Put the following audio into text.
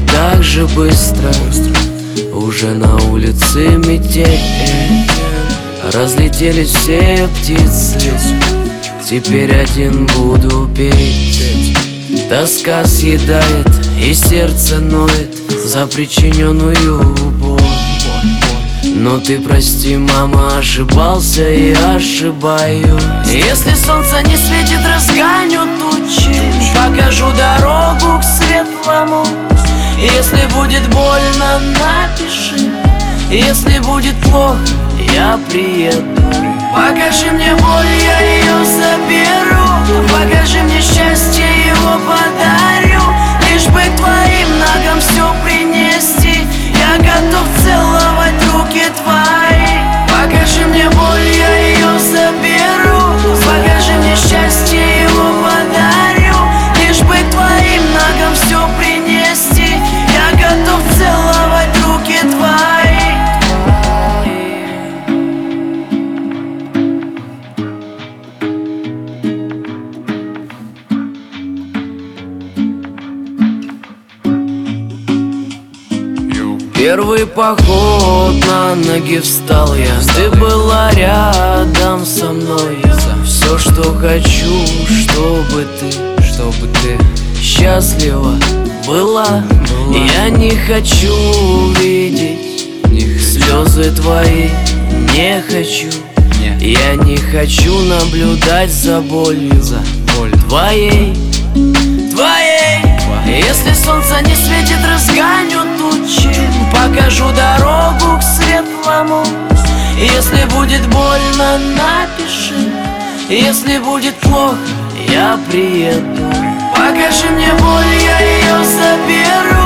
так же быстро. Уже на улице метель, разлетелись все птицы. Теперь один буду петь. Тоска съедает и сердце ноет за причиненную боль. Но ты прости, мама, ошибался и ошибаюсь. Если солнце не светит, разгоню тучи, покажу дорогу к светлому. Если будет больно, напиши. Если будет плохо, я приеду. Покажи мне боль, я ее заберу. Покажи мне счастье, его подарю. Лишь бы к твоим ногам все принести. Я готов целовать руки твои. Покажи мне боль, я ее заберу. Покажи мне счастье, его подарю. Лишь бы к твоим ногам все принести. Я готов целовать руки твои. Первый поход на ноги встал я. Ты была рядом со мной. Все, что хочу, чтобы ты счастлива была. Я не хочу видеть слезы твои, не хочу. Я не хочу наблюдать за болью твоей. Если солнце не светит, разгоню тучи, покажу дорогу к светлому. Если будет больно, напиши. Если будет плохо, я приеду. Покажи мне боль, я ее заберу.